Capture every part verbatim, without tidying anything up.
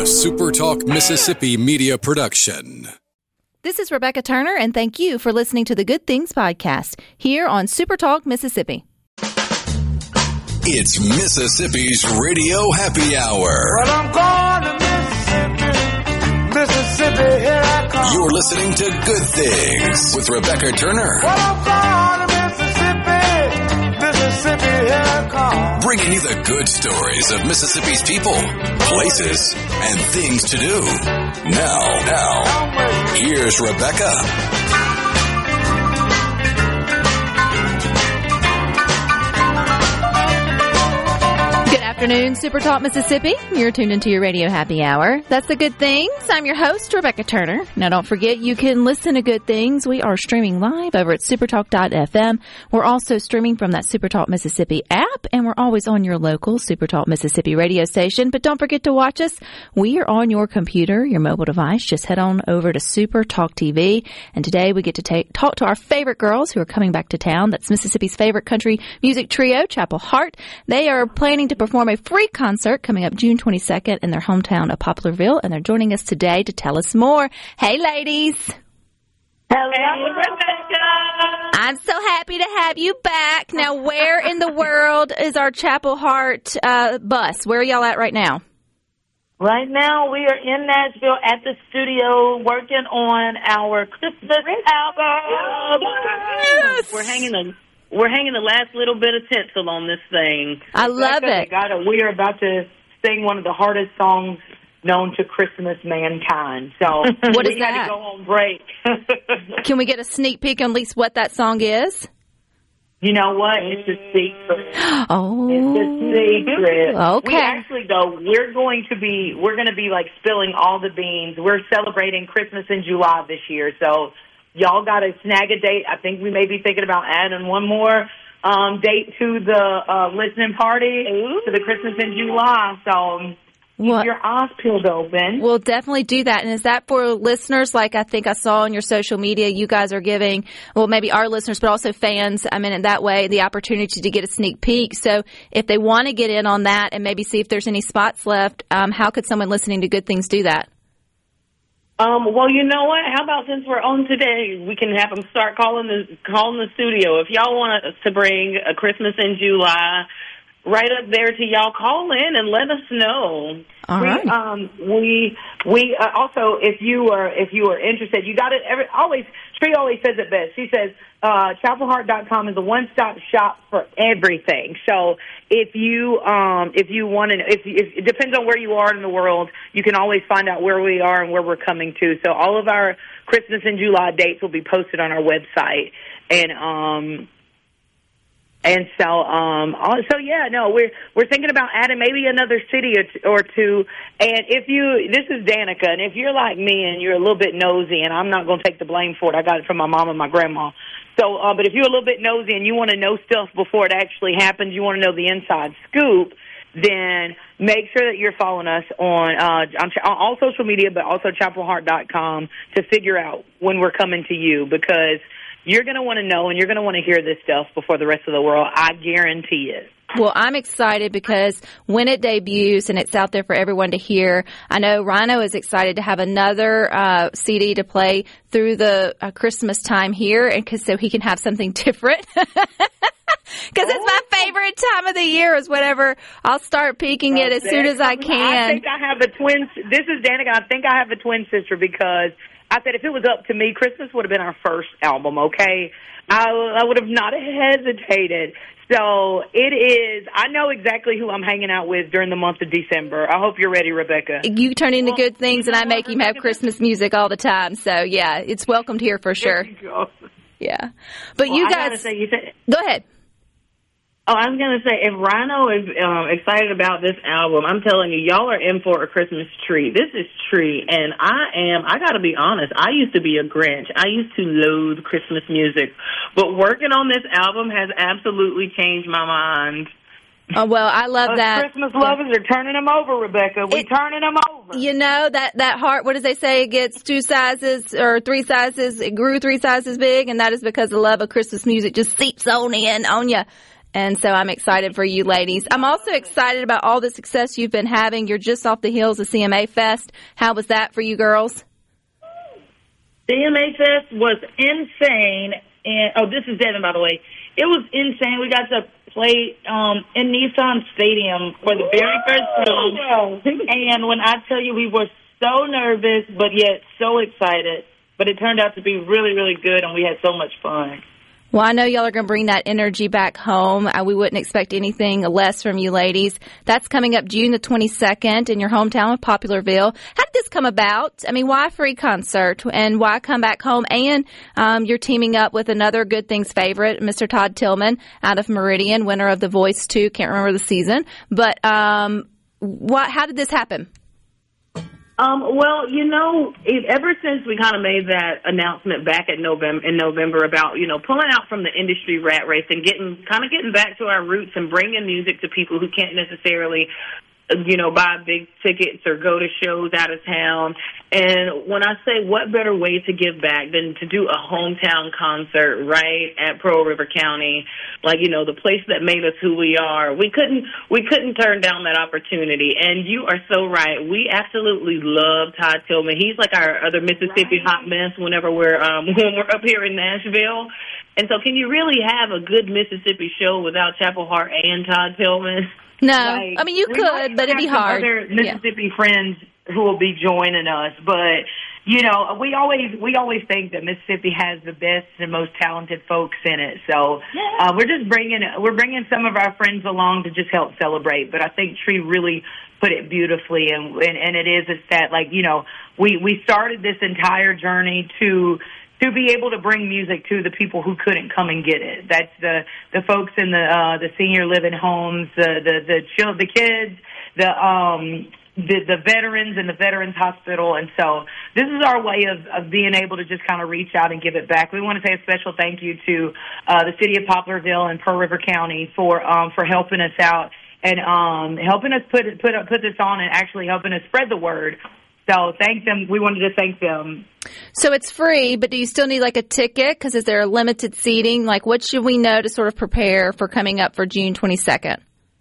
A Super Talk Mississippi media production. This is Rebecca Turner, and thank you for listening to the Good Things Podcast here on Super Talk Mississippi. It's Mississippi's Radio Happy Hour. Well, I'm going to Mississippi, Mississippi, here I come. You're listening to Good Things with Rebecca Turner. Well, I'm going to Mississippi, Mississippi, here I come. Bringing you the good stories of Mississippi's people, places, and things to do. Now, now, here's Rebecca. Afternoon, Super Talk Mississippi. You're tuned into your Radio Happy Hour. That's the Good Things. I'm your host, Rebecca Turner. Now, don't forget, you can listen to Good Things. We are streaming live over at supertalk dot f m. We're also streaming from that Super Talk Mississippi app, and we're always on your local Super Talk Mississippi radio station. But don't forget to watch us. We are on your computer, your mobile device. Just head on over to Super Talk T V. And today we get to take, talk to our favorite girls who are coming back to town. That's Mississippi's favorite country music trio, Chapel Hart. They are planning to perform a free concert coming up June twenty-second in their hometown of Poplarville, and they're joining us today to tell us more. Hey, ladies. Hello, Rebecca. I'm so happy to have you back. Now, where in the world is our Chapel Hart uh, bus? Where are y'all at right now? Right now, we are in Nashville at the studio working on our Christmas album. Yes. We're hanging the we're hanging the last little bit of tinsel on this thing. I love Rebecca, it. Got it. We are about to sing one of the hardest songs known to Christmas mankind. So What is we had that? to go on break. Can we get a sneak peek on at least what that song is? You know what? It's a secret. Oh, It's a secret. Okay. We actually, though, we're going to be, we're going to be like spilling all the beans. We're celebrating Christmas in July this year. So y'all got to snag a date. I think we may be thinking about adding one more um, date to the uh, listening party Ooh. to the Christmas in July. So keep What? your eyes peeled open. We'll definitely do that. And is that for listeners? Like I think I saw on your social media, you guys are giving, well, maybe our listeners, but also fans, I mean, in that way, the opportunity to get a sneak peek. So if they want to get in on that and maybe see if there's any spots left, um, how could someone listening to Good Things do that? Um, well, you know what? How about since we're on today, we can have them start calling the calling the studio. If y'all want us to bring a Christmas in July, right up there to y'all, call in and let us know. All we, right. Um, we we uh, also, if you are if you are interested, you got it. Every, always, Tree always says it best. She says uh, chapel hart dot com is a one stop shop for everything. So if you um, if you want to, if, if it depends on where you are in the world, you can always find out where we are and where we're coming to. So all of our Christmas in July dates will be posted on our website, and um. And so, um, so yeah, no, we're we're thinking about adding maybe another city or, t- or two. And if you, this is Danica, and if you're like me and you're a little bit nosy, and I'm not going to take the blame for it, I got it from my mom and my grandma. So, uh, but if you're a little bit nosy and you want to know stuff before it actually happens, you want to know the inside scoop, then make sure that you're following us on uh, on, on all social media, but also chapel hart dot com to figure out when we're coming to you, because you're going to want to know and you're going to want to hear this stuff before the rest of the world. I guarantee it. Well, I'm excited because when it debuts and it's out there for everyone to hear, I know Rhino is excited to have another uh, C D to play through the uh, Christmas time here, and cause, so he can have something different. Because it's my favorite time of the year is whenever I'll start peeking it as soon as I can. I think I have a twin. This is Danica. I think I have a twin sister because I said if it was up to me, Christmas would have been our first album, okay? I, I would have not hesitated. So it is, I know exactly who I'm hanging out with during the month of December. I hope you're ready, Rebecca. You turn into Well, Good Things, you and know I make what, him have Rebecca, Christmas music all the time. So, yeah, it's welcomed here for sure. There you go. Yeah. But Well, you I gotta guys, say, you said, go ahead. oh, I was going to say, if Rhino is um, excited about this album, I'm telling you, y'all are in for a Christmas treat. This is treat, and I am, I got to be honest, I used to be a Grinch. I used to loathe Christmas music, but working on this album has absolutely changed my mind. Oh, well, I love Us that. Christmas lovers are turning them over, Rebecca. We're It- turning them over. You know, that, that heart, what does they say? It gets two sizes or three sizes. It grew three sizes big, and that is because the love of Christmas music just seeps on in on you. And so I'm excited for you ladies. I'm also excited about all the success you've been having. You're just off the heels of C M A Fest. How was that for you girls? C M A Fest was insane. And oh, this is Devin, by the way. It was insane. We got to play um, in Nissan Stadium for the very first time. And when I tell you, we were so nervous, but yet so excited. But it turned out to be really, really good, and we had so much fun. Well, I know y'all are going to bring that energy back home. Uh, we wouldn't expect anything less from you ladies. That's coming up June the twenty-second in your hometown of Poplarville. How did this come about? I mean, why a free concert and why come back home? And um, you're teaming up with another Good Things favorite, Mister Todd Tillman out of Meridian, winner of The Voice two. Can't remember the season. But um, what, how did this happen? Um, well, you know, it, ever since we kind of made that announcement back in November, in November about, you know, pulling out from the industry rat race and getting, kind of getting back to our roots and bringing music to people who can't necessarily, you know, buy big tickets or go to shows out of town. And when I say what better way to give back than to do a hometown concert right at Pearl River County, like, you know, the place that made us who we are. We couldn't, we couldn't turn down that opportunity. And you are so right. We absolutely love Todd Tillman. He's like our other Mississippi hot mess whenever we're, um, when we're up here in Nashville. And so can you really have a good Mississippi show without Chapel Hart and Todd Tillman? No, Like, I mean, you we could, might but it'd be have some hard. Other Mississippi yeah. friends who will be joining us, but you know, we always we always think that Mississippi has the best and most talented folks in it. So uh, we're just bringing we're bringing some of our friends along to just help celebrate. But I think Tree really put it beautifully, and and, and it is it's that like you know we we started this entire journey to. To be able to bring music to the people who couldn't come and get it. That's the the folks in the uh, the senior living homes, the the the, chill, the kids, the um the the veterans in the Veterans Hospital, and so this is our way of, of being able to just kind of reach out and give it back. We want to say a special thank you to uh, the city of Poplarville and Pearl River County for um, for helping us out and um, helping us put put put this on and actually helping us spread the word. So thank them. We wanted to thank them. So it's free, but do you still need like a ticket? Because is there a limited seating? Like what should we know to sort of prepare for coming up for June twenty-second?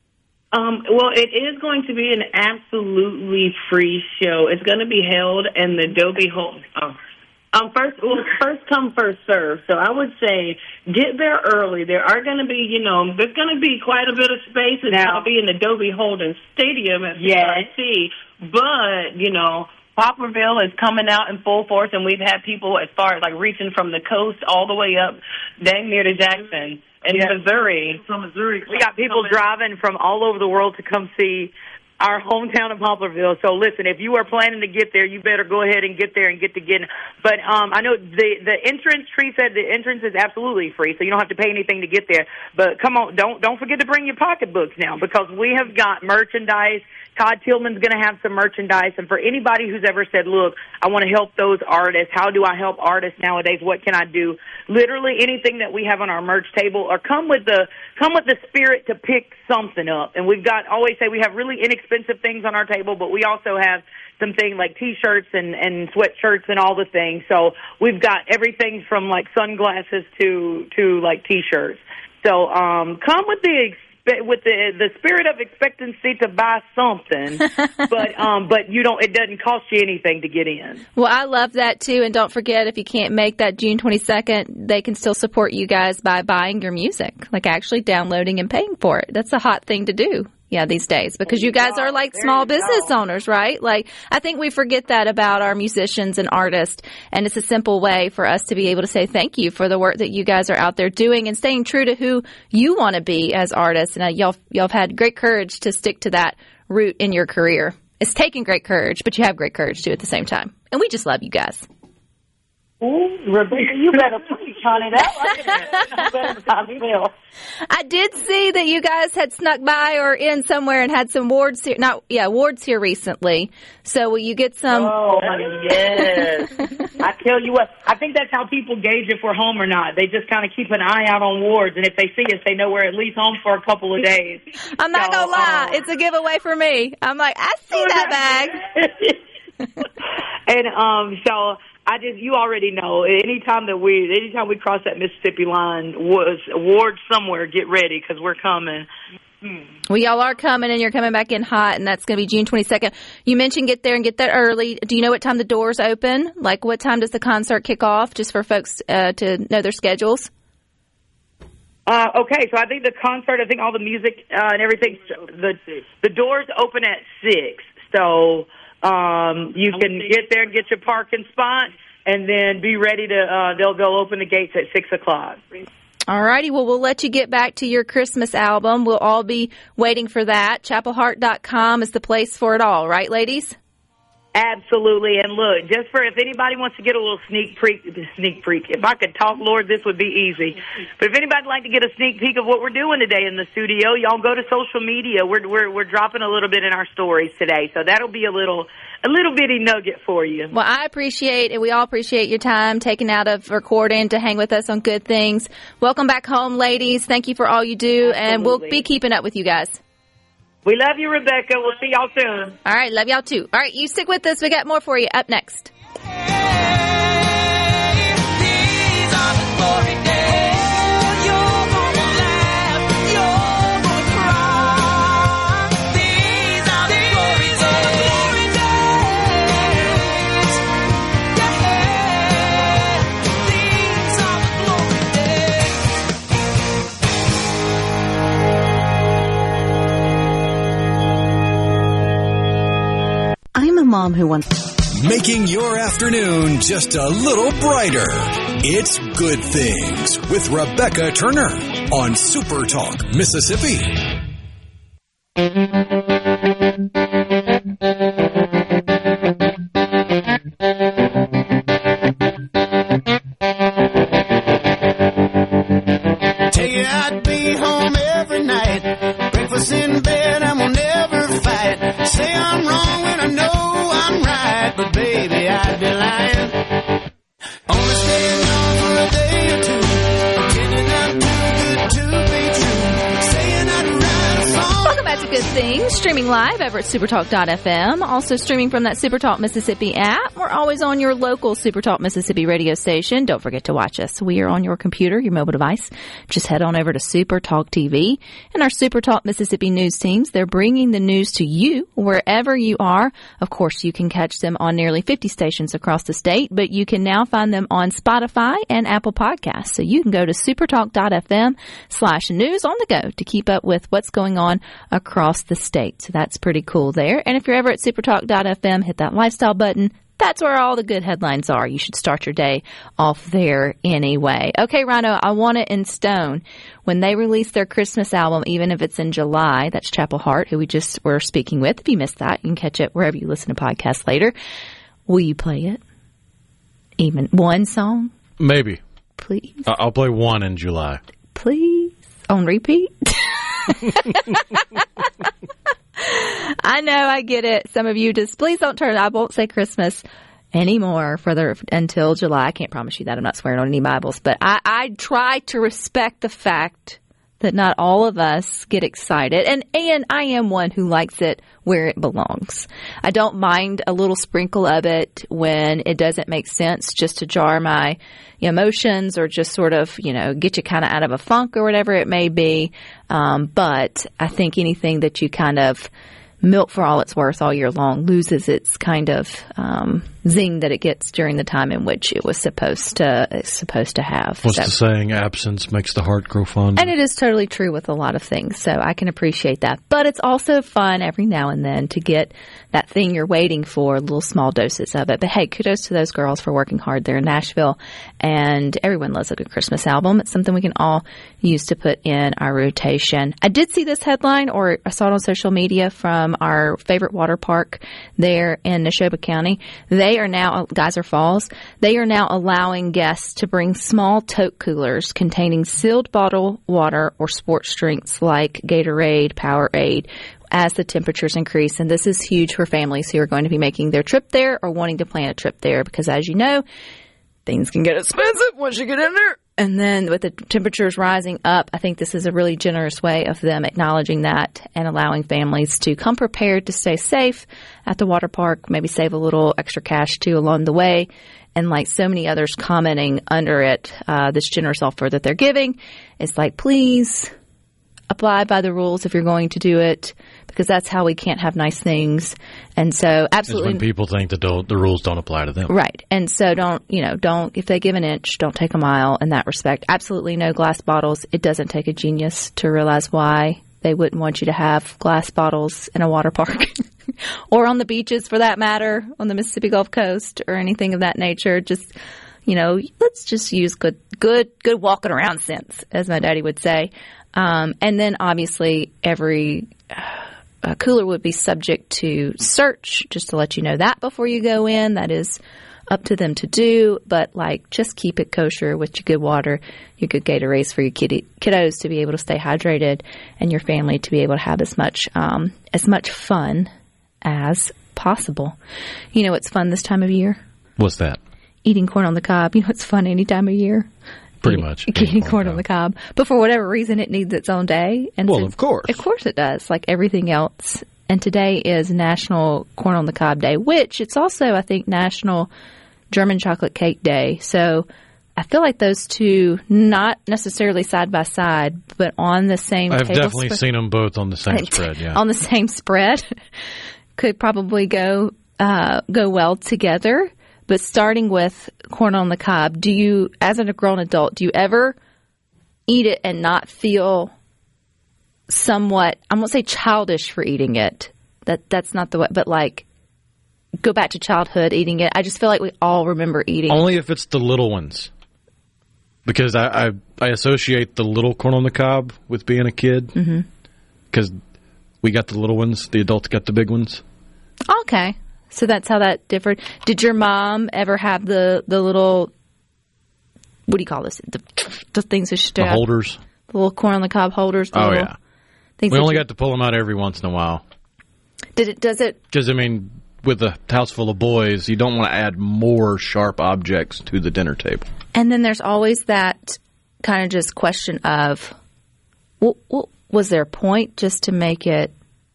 Um, well, it is going to be an absolutely free show. It's going to be held in the Dobie Hall. Oh. Um, first, well, first come, first serve. So I would say get there early. There are going to be, you know, there's going to be quite a bit of space. It's going to be in the Dobie Holden Stadium at C R T. But, you know, Poplarville is coming out in full force, and we've had people as far as, like, reaching from the coast all the way up dang near to Jackson in yeah. Missouri. From Missouri. We got people driving from all over the world to come see our hometown of Poplarville. So listen, if you are planning to get there, you better go ahead and get there and get to getting. But um, I know the the entrance. Tree said the entrance is absolutely free, so you don't have to pay anything to get there. But come on, don't don't forget to bring your pocketbooks now because we have got merchandise. Todd Tillman's going to have some merchandise, and for anybody who's ever said, look, I want to help those artists, how do I help artists nowadays, what can I do? Literally anything that we have on our merch table, or come with the come with the spirit to pick something up. And we've got, always say we have really inexpensive things on our table, but we also have something like T-shirts and, and sweatshirts and all the things. So we've got everything from like sunglasses to, to like T-shirts. So um, come with the with the the spirit of expectancy to buy something, but um, but you don't. It doesn't cost you anything to get in. Well, I love that too, and don't forget if you can't make that June twenty-second, they can still support you guys by buying your music, like actually downloading and paying for it. That's a hot thing to do. Yeah, these days, because you guys are like small business owners, right? Like, I think we forget that about our musicians and artists, and it's a simple way for us to be able to say thank you for the work that you guys are out there doing and staying true to who you want to be as artists. And uh, y'all, y'all have had great courage to stick to that route in your career. It's taking great courage, but you have great courage too at the same time. And we just love you guys. Ooh, Rebecca, you better preach, honey. That better I feel. I did see that you guys had snuck by or in somewhere and had some awards here. Not, yeah, awards here recently. So will you get some? Oh, honey, yes. I tell you what, I think that's how people gauge if we're home or not. They just kind of keep an eye out on awards, and if they see us, they know we're at least home for a couple of days. I'm not so, gonna lie, uh, it's a giveaway for me. I'm like, I see that bag. And um, so I just, you already know, anytime that we, anytime we cross that Mississippi line, was award somewhere, get ready, because we're coming. Well, y'all are coming, and you're coming back in hot, and that's going to be June twenty-second. You mentioned get there and get there early. Do you know what time the doors open? Like, what time does the concert kick off, just for folks uh, to know their schedules? Uh, okay, so I think the concert, I think all the music uh, and everything, the the doors open at six. So um, you can get there and get your parking spot, and then be ready to. Uh, they'll they'll open the gates at six o'clock. All righty. Well, we'll let you get back to your Christmas album. We'll all be waiting for that. chapel hart dot com is the place for it all, right, ladies? Absolutely. And look, just for if anybody wants to get a little sneak peek, sneak peek, if I could talk, Lord, this would be easy. But if anybody'd like to get a sneak peek of what we're doing today in the studio, y'all go to social media. We're we're we're dropping a little bit in our stories today, so that'll be a little a little bitty nugget for you. Well, I appreciate, and we all appreciate your time taken out of recording to hang with us on Good Things. Welcome back home, ladies. Thank you for all you do, Absolutely. And we'll be keeping up with you guys. We love you, Rebecca. We'll see y'all soon. All right, love y'all too. All right, you stick with us. We got more for you up next. I'm a mom who wants... Making your afternoon just a little brighter. It's Good Things with Rebecca Turner on Super Talk, Mississippi. Tell you I'd be home every night. Breakfast in bed and we'll never fight. Say I'm wrong when I know I'm right, but baby, I'd be lying. Only staying on for a day or two, pretending I'm too good to be true. Saying I'd write a song. Welcome back to Good Things, streaming live over at supertalk dot f m. Also streaming from that Supertalk Mississippi app. We're always on your local Supertalk Mississippi radio station. Don't forget to watch us. We are on your computer, your mobile device. Just head on over to Supertalk T V. And our Supertalk Mississippi news teams, they're bringing the news to you wherever you are. Of course, you can catch them on nearly fifty stations across the state, but you can now find them on Spotify and Apple Podcasts. So you can go to supertalk dot f m slash news on the go to keep up with what's going on across the state. So that's pretty cool there. And if you're ever at supertalk dot f m, hit that lifestyle button. That's where all the good headlines are. You should start your day off there anyway. Okay, Rhino, I Want It in Stone. When they release their Christmas album, even if it's in July, that's Chapel Hart, who we just were speaking with. If you missed that, you can catch it wherever you listen to podcasts later. Will you play it? Even one song? Maybe. Please. I'll play one in July. Please. On repeat? I know, I get it. Some of you just, please don't turn, I won't say Christmas anymore further until July. I can't promise you that. I'm not swearing on any Bibles. But I, I try to respect the fact that not all of us get excited. And, and I am one who likes it where it belongs. I don't mind a little sprinkle of it when it doesn't make sense, just to jar my emotions or just sort of, you know, get you kind of out of a funk or whatever it may be. Um, but I think anything that you kind of milk for all it's worth all year long loses its kind of um, zing that it gets during the time in which it was supposed to supposed to have. What's so, the saying? Absence makes the heart grow fonder. And it is totally true with a lot of things, so I can appreciate that. But it's also fun every now and then to get that thing you're waiting for, little small doses of it. But hey, kudos to those girls for working hard there in Nashville. And everyone loves a good Christmas album. It's something we can all use to put in our rotation. I did see this headline, or I saw it on social media, from our favorite water park there in Neshoba County. They are now, Geyser Falls, they are now allowing guests to bring small tote coolers containing sealed bottled water or sports drinks like Gatorade, Powerade, as the temperatures increase. And this is huge for families who are going to be making their trip there or wanting to plan a trip there, because as you know, things can get expensive once you get in there. And then with the temperatures rising up, I think this is a really generous way of them acknowledging that and allowing families to come prepared to stay safe at the water park, maybe save a little extra cash too along the way. And like so many others commenting under it, uh, this generous offer that they're giving, it's like, please abide by the rules if you're going to do it, because that's how we can't have nice things. And so absolutely. It's when people think that the, the rules don't apply to them. Right. And so don't, you know, don't, if they give an inch, don't take a mile in that respect. Absolutely no glass bottles. It doesn't take a genius to realize why they wouldn't want you to have glass bottles in a water park or on the beaches for that matter, on the Mississippi Gulf Coast or anything of that nature. Just, you know, let's just use good, good, good walking around sense, as my daddy would say. Um, and then obviously every uh, cooler would be subject to search, just to let you know that before you go in. That is up to them to do, but like just keep it kosher with your good water, your good Gatorades for your kiddy, kiddos to be able to stay hydrated and your family to be able to have as much um, as much fun as possible. You know what's fun this time of year? What's that? Eating corn on the cob. You know what's fun any time of year? Pretty eating, much. Eating corn, corn on the cob. But for whatever reason, it needs its own day. And well, since, of course. Of course it does, like everything else. And today is National Corn on the Cob Day, which it's also, I think, National German Chocolate Cake Day. So I feel like those two, not necessarily side by side, but on the same I've table definitely spread, seen them both on the same spread, yeah. On the same spread could probably go uh, go well together. But starting with corn on the cob, do you, as a grown adult, do you ever eat it and not feel somewhat, I won't say childish for eating it. That That's not the way, but like go back to childhood eating it. I just feel like we all remember eating. Only if it's the little ones. Because I, I, I associate the little corn on the cob with being a kid. Because mm-hmm. we got the little ones, the adults got the big ones. Okay. So that's how that differed. Did your mom ever have the, the little, what do you call this? The, the things that she The holders. The little corn on the cob holders. The oh, little yeah. Things we only you, got to pull them out every once in a while. Did it, does it? Because, I mean, with a house full of boys, you don't want to add more sharp objects to the dinner table. And then there's always that kind of just question of, well, well, was there a point just to make it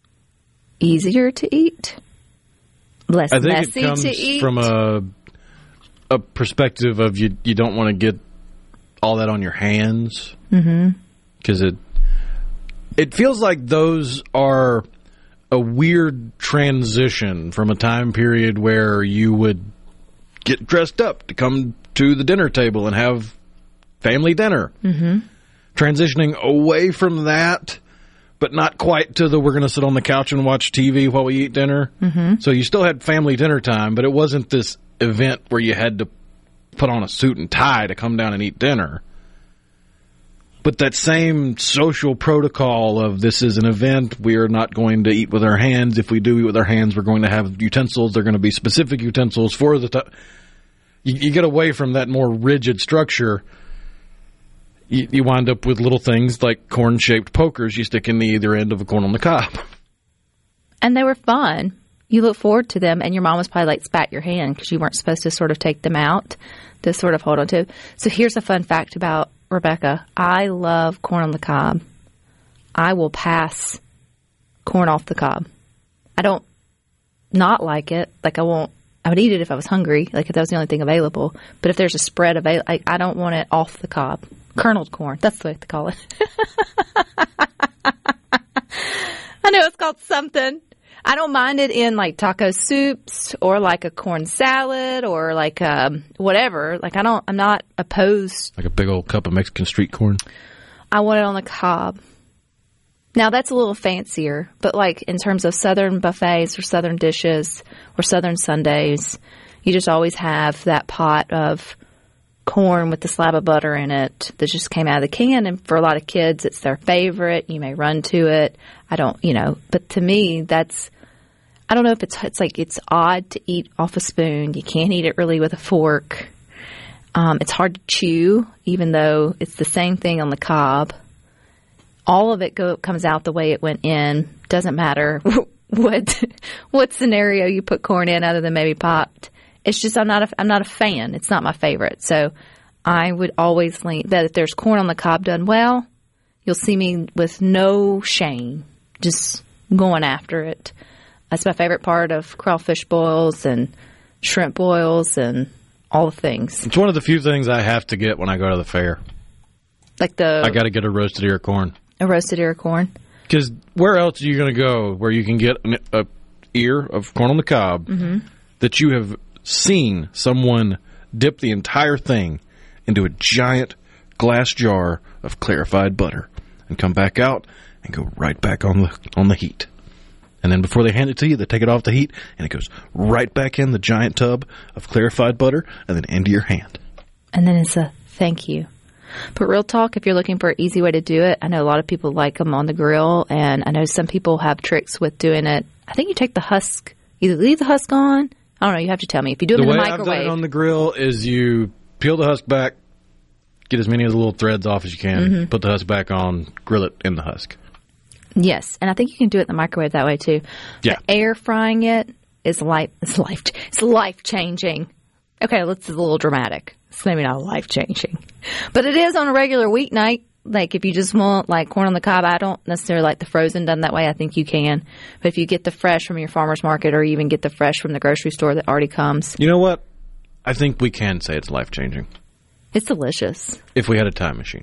easier to eat? Less I think messy it comes to eat? from a a perspective of you you don't want to get all that on your hands. Mm-hmm. Because it it feels like those are a weird transition from a time period where you would get dressed up to come to the dinner table and have family dinner. Mm-hmm. Transitioning away from that, but not quite to the we're going to sit on the couch and watch T V while we eat dinner. Mm-hmm. So you still had family dinner time, but it wasn't this event where you had to put on a suit and tie to come down and eat dinner. But that same social protocol of this is an event, we are not going to eat with our hands. If we do eat with our hands, we're going to have utensils. They're going to be specific utensils for the time. You, you get away from that more rigid structure. You, you wind up with little things like corn-shaped pokers you stick in the either end of a corn on the cob. And they were fun. You look forward to them, and your mom was probably like, spat your hand because you weren't supposed to sort of take them out to sort of hold on to. So here's a fun fact about Rebecca. I love corn on the cob. I will pass corn off the cob. I don't not like it. Like I won't, I would eat it if I was hungry, like if that was the only thing available. But if there's a spread available, I, I don't want it off the cob. Kerneled corn. That's the way to call it. I know it's called something. I don't mind it in like taco soups or like a corn salad or like um, whatever. Like I don't, I'm not opposed. Like a big old cup of Mexican street corn. I want it on the cob. Now that's a little fancier, but like in terms of Southern buffets or Southern dishes or Southern Sundays, you just always have that pot of corn with the slab of butter in it that just came out of the can. And for a lot of kids, it's their favorite. You may run to it. I don't, you know, but to me, that's, I don't know if it's, it's like, it's odd to eat off a spoon. You can't eat it really with a fork. Um, it's hard to chew, even though it's the same thing on the cob. All of it go, comes out the way it went in. Doesn't matter what, what scenario you put corn in other than maybe popped. It's just I'm not a, I'm not a fan. It's not my favorite. So I would always lean that if there's corn on the cob done well, you'll see me with no shame, just going after it. That's my favorite part of crawfish boils and shrimp boils and all the things. It's one of the few things I have to get when I go to the fair. Like the I got to get a roasted ear of corn. A roasted ear of corn. Because where else are you going to go where you can get an a ear of corn on the cob mm-hmm. that you have seen someone dip the entire thing into a giant glass jar of clarified butter and come back out and go right back on the on the heat. And then before they hand it to you, they take it off the heat and it goes right back in the giant tub of clarified butter and then into your hand. And then it's a thank you. But real talk, if you're looking for an easy way to do it, I know a lot of people like them on the grill, and I know some people have tricks with doing it. I think you take the husk, either leave the husk on. I don't know. You have to tell me. If you do them the in the way microwave. I've done it on the grill is you peel the husk back, get as many of the little threads off as you can, mm-hmm. put the husk back on, grill it in the husk. Yes, and I think you can do it in the microwave that way too. Yeah. But air frying it is life. It's life. It's life changing. Okay, let's a little dramatic. It's maybe not life changing, but it is on a regular weeknight. Like if you just want like corn on the cob, I don't necessarily like the frozen done that way. I think you can, but if you get the fresh from your farmer's market or even get the fresh from the grocery store that already comes, you know what? I think we can say it's life changing. It's delicious. If we had a time machine.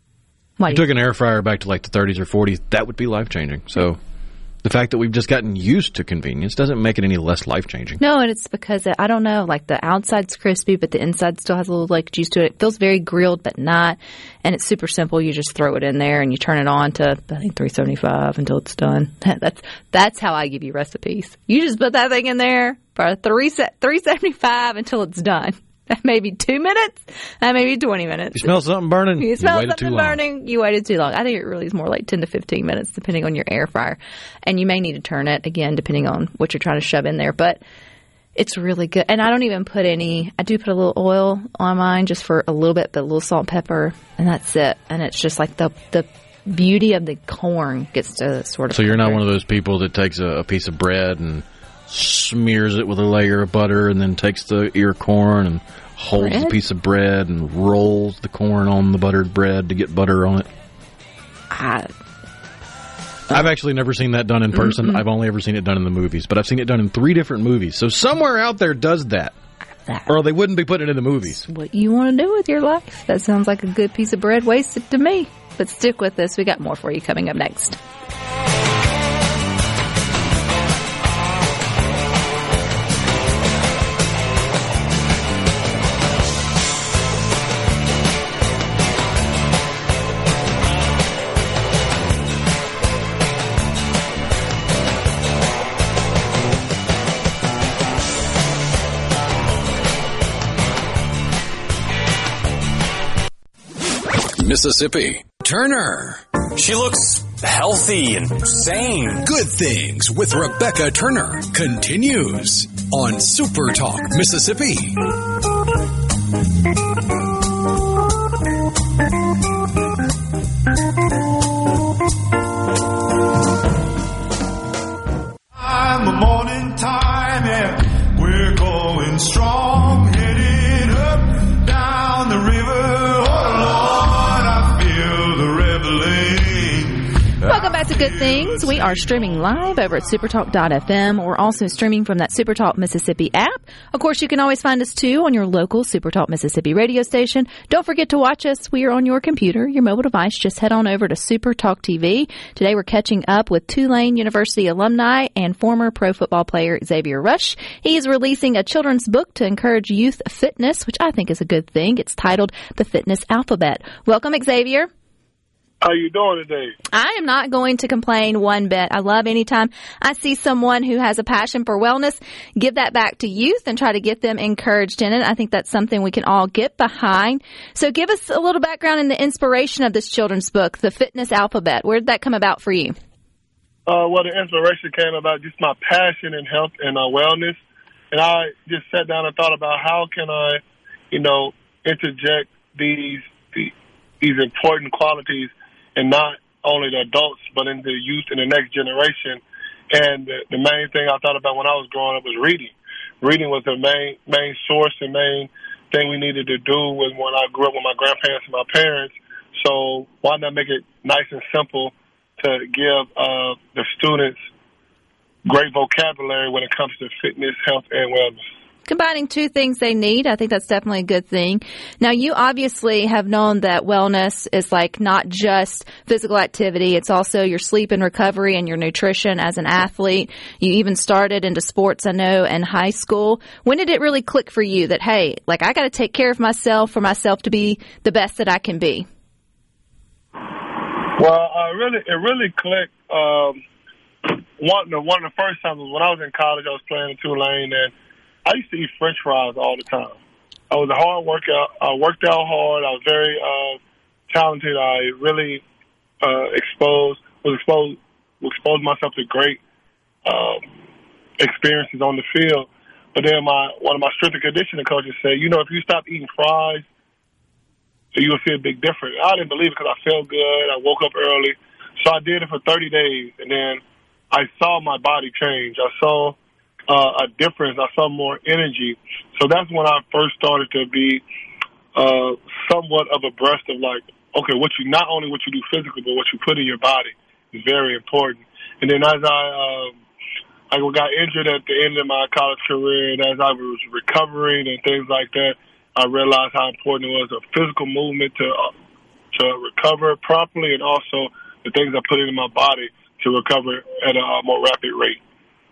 Why you took an air fryer back to like the thirties or forties, that would be life changing. So the fact that we've just gotten used to convenience doesn't make it any less life changing. No, and it's because I don't know, like the outside's crispy, but the inside still has a little like juice to it. It feels very grilled, but not. And it's super simple. You just throw it in there and you turn it on to I think three seventy-five until it's done. That's that's how I give you recipes. You just put that thing in there for three three seventy-five until it's done. That may be two minutes. That may be twenty minutes. You smell something burning? You smell you waited something too long. burning. You waited too long. I think it really is more like ten to fifteen minutes, depending on your air fryer. And you may need to turn it again, depending on what you're trying to shove in there. But it's really good. And I don't even put any. I do put a little oil on mine just for a little bit, but a little salt and pepper, and that's it. And it's just like the the beauty of the corn gets to sort of. So you're not one of those people that takes a, a piece of bread and smears it with a layer of butter, and then takes the ear corn and holds bread? the piece of bread and rolls the corn on the buttered bread to get butter on it. I, I've actually never seen that done in person. Mm-mm. I've only ever seen it done in the movies, but I've seen it done in three different movies. So somewhere out there does that, that or they wouldn't be putting it in the movies. What you want to do with your life? That sounds like a good piece of bread wasted to me. But stick with us. We got more for you coming up next. Mississippi. Turner. She looks healthy and sane. Good Things with Rebecca Turner continues on Super Talk Mississippi. I'm the morning time, yeah. We're going strong, headed up, down the river. Welcome back to Good Things. We are streaming live over at supertalk dot f m. We're also streaming from that Supertalk Mississippi app. Of course, you can always find us, too, on your local Supertalk Mississippi radio station. Don't forget to watch us. We are on your computer, your mobile device. Just head on over to Supertalk T V. Today, we're catching up with Tulane University alumni and former pro football player Xavier Rush. He is releasing a children's book to encourage youth fitness, which I think is a good thing. It's titled The Fitness Alphabet. Welcome, Xavier. How you doing today? I am not going to complain one bit. I love anytime I see someone who has a passion for wellness, give that back to youth and try to get them encouraged in it. I think that's something we can all get behind. So give us a little background in the inspiration of this children's book, The Fitness Alphabet. Where did that come about for you? Uh, well, the inspiration came about just my passion in health and uh, wellness. And I just sat down and thought about how can I, you know, interject these, these, these important qualities and not only the adults, but in the youth and the next generation. And the, the main thing I thought about when I was growing up was reading. Reading was the main main source and main thing we needed to do was when I grew up with my grandparents and my parents. So why not make it nice and simple to give uh, the students great vocabulary when it comes to fitness, health, and wellness? Combining two things they need, I think that's definitely a good thing. Now, you obviously have known that wellness is like not just physical activity. It's also your sleep and recovery and your nutrition as an athlete. You even started into sports, I know, in high school. When did it really click for you that, hey, like I got to take care of myself for myself to be the best that I can be? Well, uh, really, it really clicked. Um, one, the, one of the first times was when I was in college. I was playing in Tulane, and I used to eat French fries all the time. I was a hard worker. I worked out hard. I was very uh, talented. I really uh, exposed was exposed exposed myself to great um, experiences on the field. But then my one of my strength and conditioning coaches said, you know, if you stop eating fries, you will see a big difference. I didn't believe it because I felt good. I woke up early. So I did it for thirty days, and then I saw my body change. I saw Uh, a difference. I saw more energy. So that's when I first started to be uh, somewhat of abreast of like, okay, what you not only what you do physically, but what you put in your body is very important. And then as I um, I got injured at the end of my college career, and as I was recovering and things like that, I realized how important it was a physical movement to uh, to recover properly, and also the things I put in my body to recover at a uh, more rapid rate.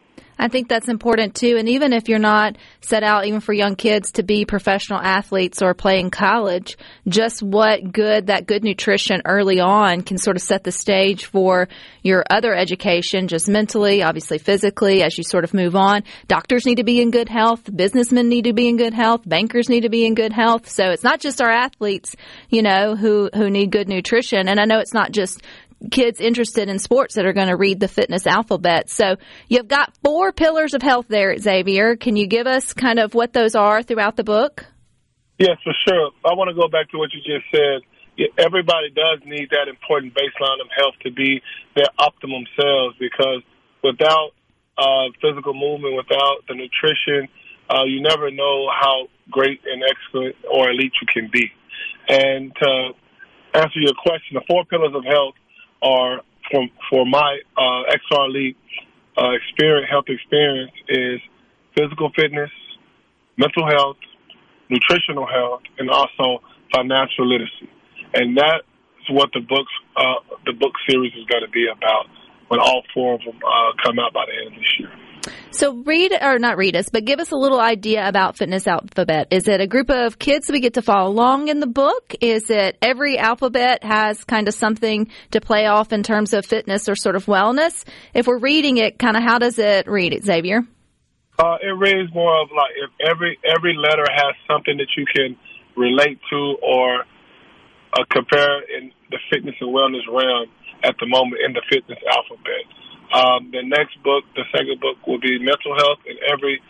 I think that's important, too. And even if you're not set out, even for young kids, to be professional athletes or play in college, just what good, that good nutrition early on can sort of set the stage for your other education, just mentally, obviously physically, as you sort of move on. Doctors need to be in good health. Businessmen need to be in good health. Bankers need to be in good health. So it's not just our athletes, you know, who, who need good nutrition. And I know it's not just kids interested in sports that are going to read the fitness alphabet. So you've got four pillars of health there, Xavier. Can you give us kind of what those are throughout the book? Yes, for sure. I want to go back to what you just said. Everybody does need that important baseline of health to be their optimum selves, because without uh, physical movement, without the nutrition, uh, you never know how great and excellent or elite you can be. And to answer your question, the four pillars of health are, for, for my uh, X R Elite uh, experience, health experience, is physical fitness, mental health, nutritional health, and also financial literacy. And that's what the books, uh, the book series is going to be about when all four of them uh, come out by the end of this year. So read, or not read us, but give us a little idea about Fitness Alphabet. Is it a group of kids that we get to follow along in the book? Is it every alphabet has kind of something to play off in terms of fitness or sort of wellness? If we're reading it, kind of how does it read, Xavier? Uh, it reads more of like if every every letter has something that you can relate to or uh, compare in the fitness and wellness realm at the moment in the Fitness Alphabet. Um, the next book, the second book, will be mental health, and every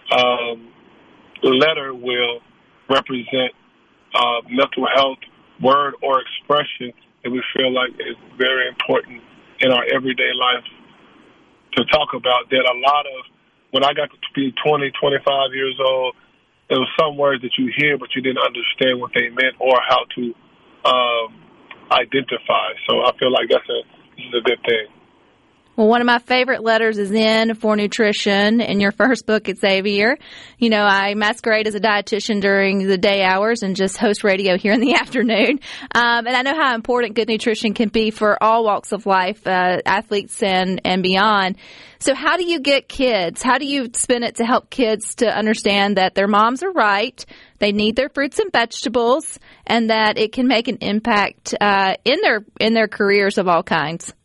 um, letter will represent uh, mental health word or expression that we feel like is very important in our everyday life to talk about. That a lot of, when I got to be twenty, twenty-five years old, there was some words that you hear, but you didn't understand what they meant or how to um, identify. So I feel like that's a, this is a good thing. Well, one of my favorite letters is N for nutrition. In your first book, it's Xavier. You know, I masquerade as a dietitian during the day hours and just host radio here in the afternoon. Um, and I know how important good nutrition can be for all walks of life, uh, athletes and, and beyond. So how do you get kids? How do you spin it to help kids to understand that their moms are right, they need their fruits and vegetables, and that it can make an impact uh, in their in their careers of all kinds?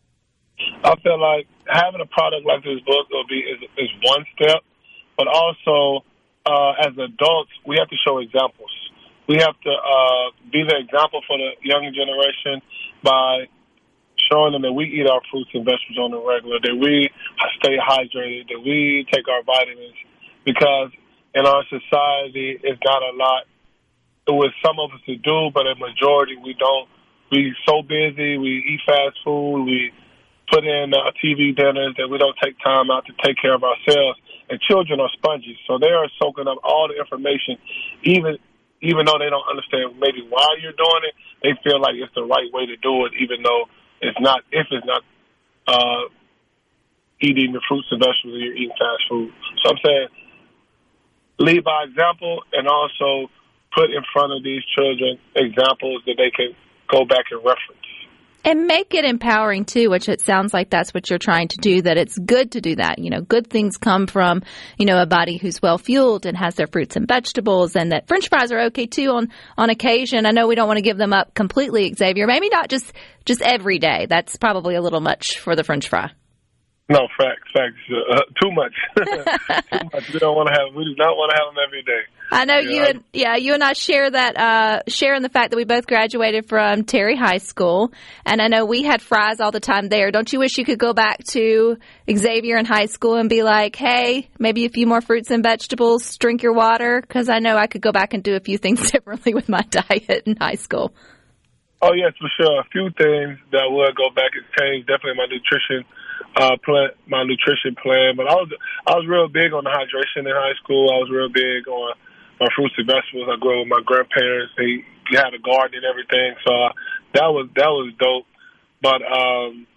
I feel like having a product like this book will be is, is one step, but also uh, as adults, we have to show examples. We have to uh, be the example for the younger generation by showing them that we eat our fruits and vegetables on the regular, that we stay hydrated, that we take our vitamins, because in our society, it's not a lot with some of us to do, but a majority we don't. We so busy, we eat fast food, we put in uh, T V dinners that we don't take time out to take care of ourselves. and children are sponges, so they are soaking up all the information, even even though they don't understand maybe why you're doing it. They feel like it's the right way to do it, even though it's not. If it's not uh, eating the fruits and vegetables, you're eating fast food. So I'm saying lead by example, and also put in front of these children examples that they can go back and reference. And make it empowering, too, which it sounds like that's what you're trying to do, that it's good to do that. You know, good things come from, you know, a body who's well-fueled and has their fruits and vegetables, and that French fries are okay, too, on, on occasion. I know we don't want to give them up completely, Xavier. Maybe not just, just every day. That's probably a little much for the French fry. No, facts, facts. Uh, too much. Too much. We don't want to have. We do not want to have them every day. I know yeah, you and yeah, you and I share that. Uh, sharing the fact that we both graduated from Terry High School, and I know we had fries all the time there. Don't you wish you could go back to Xavier in high school and be like, hey, maybe a few more fruits and vegetables, drink your water? Because I know I could go back and do a few things differently with my diet in high school. Oh yes, for sure. A few things that would go back and change. Definitely my nutrition. Uh, plan, my nutrition plan, but I was I was real big on the hydration in high school. I was real big on my fruits and vegetables. I grew up with my grandparents. They had a garden and everything, so uh, that was that was dope. But um,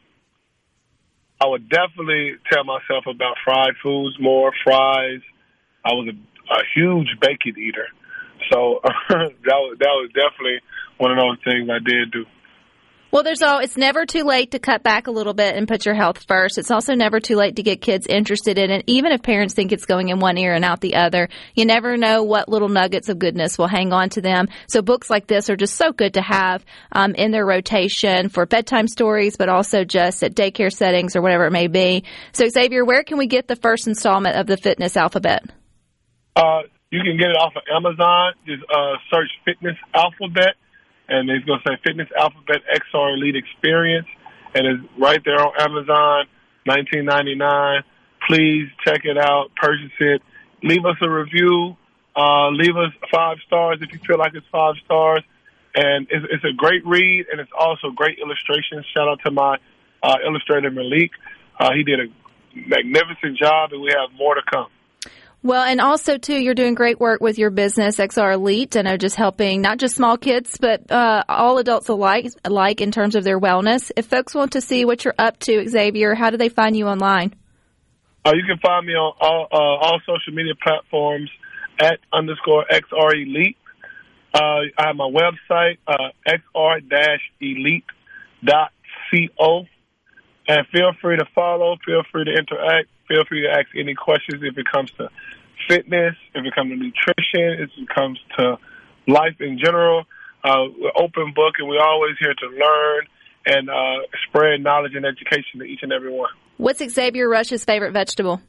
I would definitely tell myself about fried foods more. Fries. I was a, a huge bacon eater, so that was that was definitely one of those things I did do. Well, there's all, it's never too late to cut back a little bit and put your health first. It's also never too late to get kids interested in it. Even if parents think it's going in one ear and out the other, you never know what little nuggets of goodness will hang on to them. So books like this are just so good to have um, in their rotation for bedtime stories, but also just at daycare settings or whatever it may be. So, Xavier, where can we get the first installment of the Fitness Alphabet? Uh, you can get it off of Amazon. Just uh, search Fitness Alphabet. And it's going to say Fitness Alphabet X R Elite Experience. And it's right there on Amazon, nineteen ninety-nine. Please check it out, purchase it. Leave us a review. Uh, leave us five stars if you feel like it's five stars. And it's, it's a great read, and it's also great illustrations. Shout out to my uh, illustrator, Malik. Uh, he did a magnificent job, and we have more to come. Well, and also, too, you're doing great work with your business, X R Elite. I know just helping not just small kids, but uh, all adults alike, alike in terms of their wellness. If folks want to see what you're up to, Xavier, how do they find you online? Uh, you can find me on all, uh, all social media platforms at underscore X R Elite. Uh, I have my website, uh, X R elite dot co. And feel free to follow, feel free to interact, feel free to ask any questions if it comes to fitness, if it comes to nutrition, if it comes to life in general. Uh, we're open book, and we're always here to learn and uh, spread knowledge and education to each and every one. What's Xavier Rush's favorite vegetable?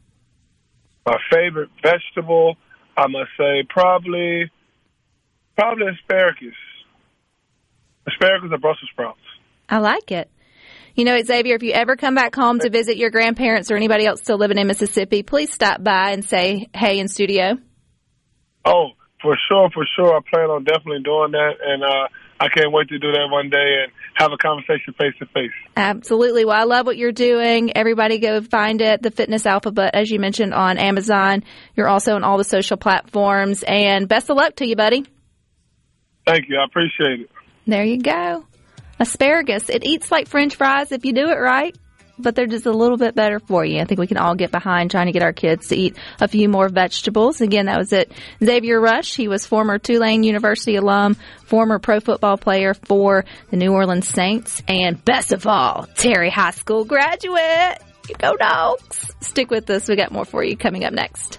My favorite vegetable, I must say, probably, probably asparagus. Asparagus or Brussels sprouts. I like it. You know, Xavier, if you ever come back home to visit your grandparents or anybody else still living in Mississippi, please stop by and say hey in studio. Oh, for sure, for sure. I plan on definitely doing that, and uh, I can't wait to do that one day and have a conversation face-to-face. Absolutely. Well, I love what you're doing. Everybody go find it, the Fitness Alphabet, as you mentioned, on Amazon. You're also on all the social platforms, and best of luck to you, buddy. Thank you. I appreciate it. There you go. Asparagus. It eats like French fries if you do it right, but they're just a little bit better for you. I think we can all get behind trying to get our kids to eat a few more vegetables. Again, that was it. Xavier Rush. He was former Tulane University alum, former pro football player for the New Orleans Saints, and best of all, Terry High School graduate. You go, Dogs. Stick with us. We got more for you coming up next.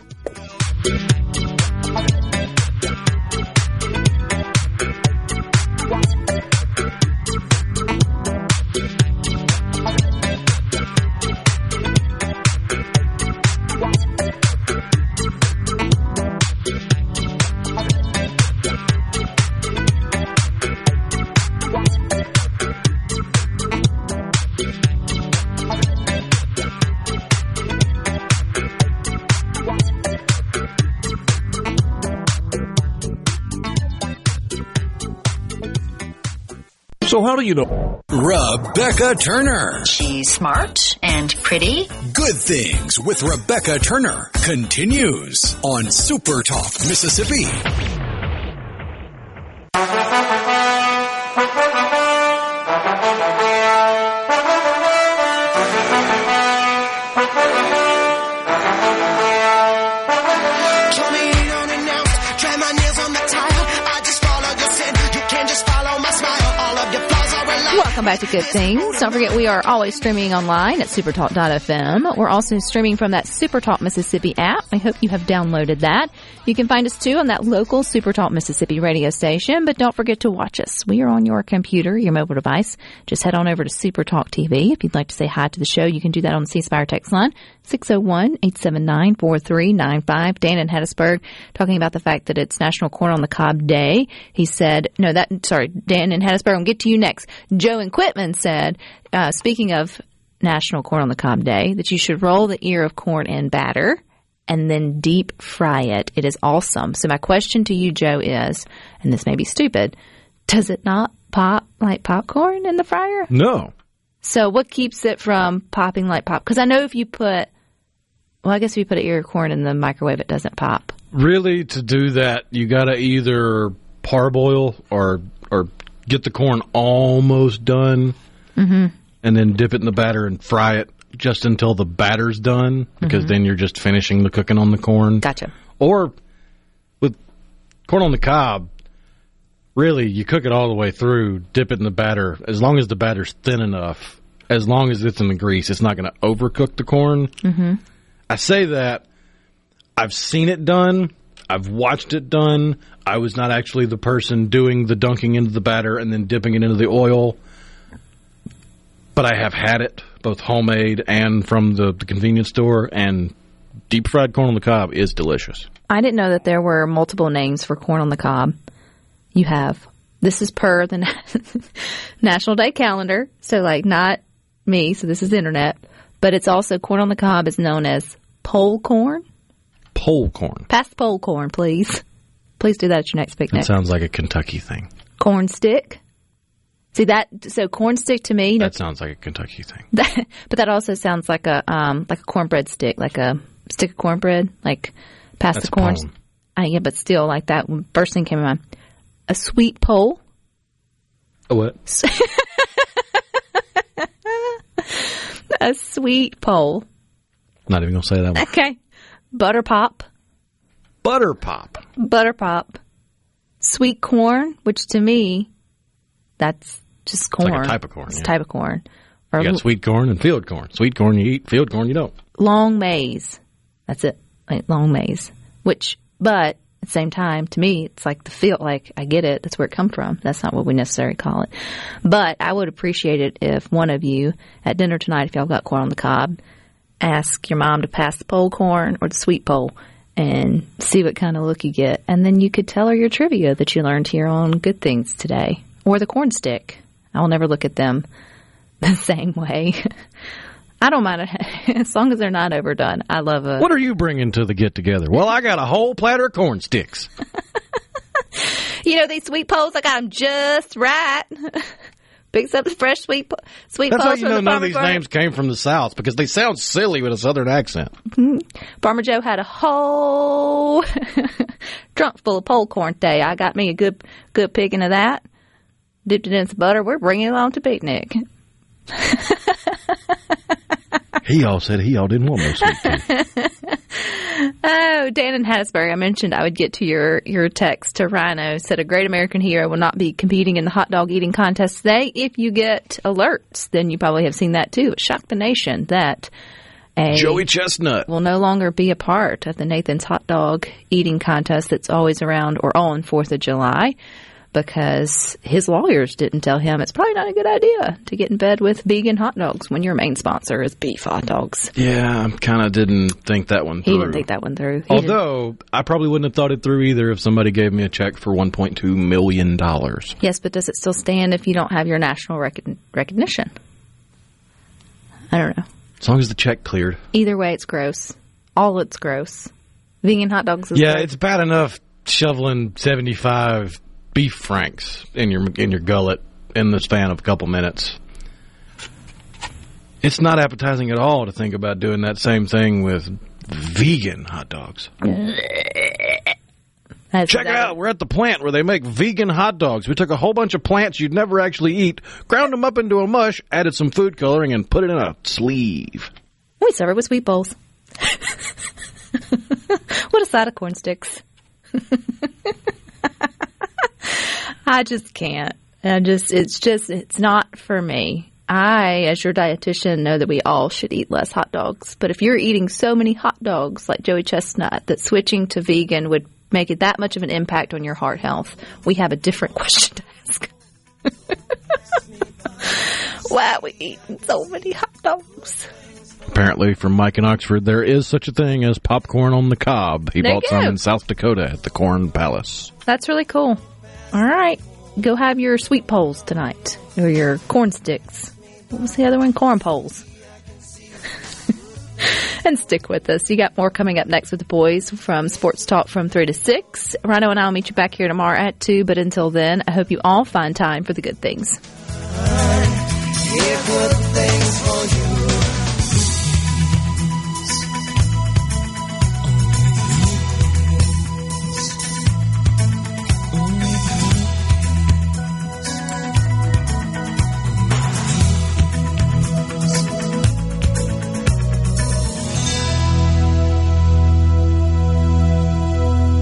So how do you know? Rebecca Turner. She's smart and pretty. Good Things with Rebecca Turner continues on Super Talk Mississippi. Welcome back to Good Things. Don't forget we are always streaming online at supertalk dot f m. We're also streaming from that Supertalk Mississippi app. I hope you have downloaded that. You can find us too on that local Supertalk Mississippi radio station, but don't forget to watch us. We are on your computer, your mobile device. Just head on over to Supertalk T V. If you'd like to say hi to the show, you can do that on the C Spire text line, six oh one, eight seven nine, four three nine five. Dan in Hattiesburg talking about the fact that it's National Corn on the Cob Day. He said, no, that, sorry, Dan in Hattiesburg, I'll get to you next. Joe in Quitman said, uh, speaking of National Corn on the Cob Day, that you should roll the ear of corn in batter and then deep fry it. It is awesome. So my question to you, Joe, is, and this may be stupid, does it not pop like popcorn in the fryer? No. So what keeps it from popping like pop? Because I know if you put, well, I guess if you put an ear of corn in the microwave, it doesn't pop. Really, to do that, you got to either parboil or or get the corn almost done, mm-hmm. and then dip it in the batter and fry it just until the batter's done, because mm-hmm. then you're just finishing the cooking on the corn. Gotcha. Or with corn on the cob, really, you cook it all the way through, dip it in the batter. As long as the batter's thin enough, as long as it's in the grease, it's not going to overcook the corn. Mm-hmm. I say that. I've seen it done. I've watched it done. I was not actually the person doing the dunking into the batter and then dipping it into the oil. But I have had it, both homemade and from the, the convenience store, and deep fried corn on the cob is delicious. I didn't know that there were multiple names for corn on the cob. You have, this is per the National Day calendar, so like not me, so this is the internet, but it's also corn on the cob is known as pole corn. Pole corn. Pass the pole corn, please. Please do that at your next picnic. That sounds like a Kentucky thing. Corn stick. See that? So corn stick to me. You know, that sounds like a Kentucky thing. That, but that also sounds like a um like a cornbread stick, like a stick of cornbread, like pass That's the corn. Uh, yeah, but still, like that. First thing came to mind. A sweet pole. A what? A sweet pole. Not even gonna say that one. Okay. Butter pop. Butter pop. Butter pop. Sweet corn, which to me, that's just corn. It's like a type of corn. It's yeah. a type of corn. Or you got sweet corn and field corn. Sweet corn you eat, field corn you don't. Long maize. That's it. Like long maize. Which, but at the same time, to me, it's like the field, like, I get it. That's where it come from. That's not what we necessarily call it. But I would appreciate it if one of you at dinner tonight, if y'all got corn on the cob, ask your mom to pass the pole corn or the sweet pole and see what kind of look you get. And then you could tell her your trivia that you learned here on Good Things today. Or the corn stick. I will never look at them the same way. I don't mind it as long as they're not overdone. I love it. What are you bringing to the get-together? Well, I got a whole platter of corn sticks. You know, these sweet poles, I got them just right. Picks up the fresh sweet po- sweet That's poles how you from know the none of these farmer. names came from the South, because they sound silly with a Southern accent. Mm-hmm. Farmer Joe had a whole trunk full of pole corn today. I got me a good good picking of that. Dipped it in some butter. We're bringing it along to picnic. He all said he all didn't want no sweet tea. Oh, Dan in Hattiesburg, I mentioned I would get to your, your text to Rhino. Said a great American hero will not be competing in the hot dog eating contest today. If you get alerts, then you probably have seen that too. It shocked the nation that a Joey Chestnut will no longer be a part of the Nathan's hot dog eating contest that's always around or on fourth of July, because his lawyers didn't tell him it's probably not a good idea to get in bed with vegan hot dogs when your main sponsor is beef hot dogs. Yeah, I kind of didn't think that one through. He didn't think that one through. He Although, didn't. I probably wouldn't have thought it through either if somebody gave me a check for one point two million dollars. Yes, but does it still stand if you don't have your national rec- recognition? I don't know. As long as the check cleared. Either way, it's gross. All it's gross. Vegan hot dogs is Yeah, gross. it's bad enough shoveling seventy-five beef franks in your in your gullet in the span of a couple minutes. It's not appetizing at all to think about doing that same thing with vegan hot dogs. That's Check it out. We're at the plant where they make vegan hot dogs. We took a whole bunch of plants you'd never actually eat, ground them up into a mush, added some food coloring, and put it in a sleeve. We serve it with sweet bowls. What a side of corn sticks. I just can't. I just, it's just, it's not for me. I, as your dietitian, know that we all should eat less hot dogs. But if you're eating so many hot dogs like Joey Chestnut that switching to vegan would make it that much of an impact on your heart health, we have a different question to ask. Why are we eating so many hot dogs? Apparently, from Mike in Oxford, there is such a thing as popcorn on the cob. He There bought you some go. in South Dakota at the Corn Palace. That's really cool. All right. Go have your sweet poles tonight. Or your corn sticks. What was the other one? Corn poles. And stick with us. You got more coming up next with the boys from Sports Talk from three to six. Rhino and I will meet you back here tomorrow at two. But until then, I hope you all find time for the good things. Yeah, good things for you.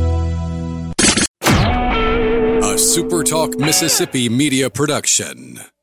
Super Talk Mississippi Media Production.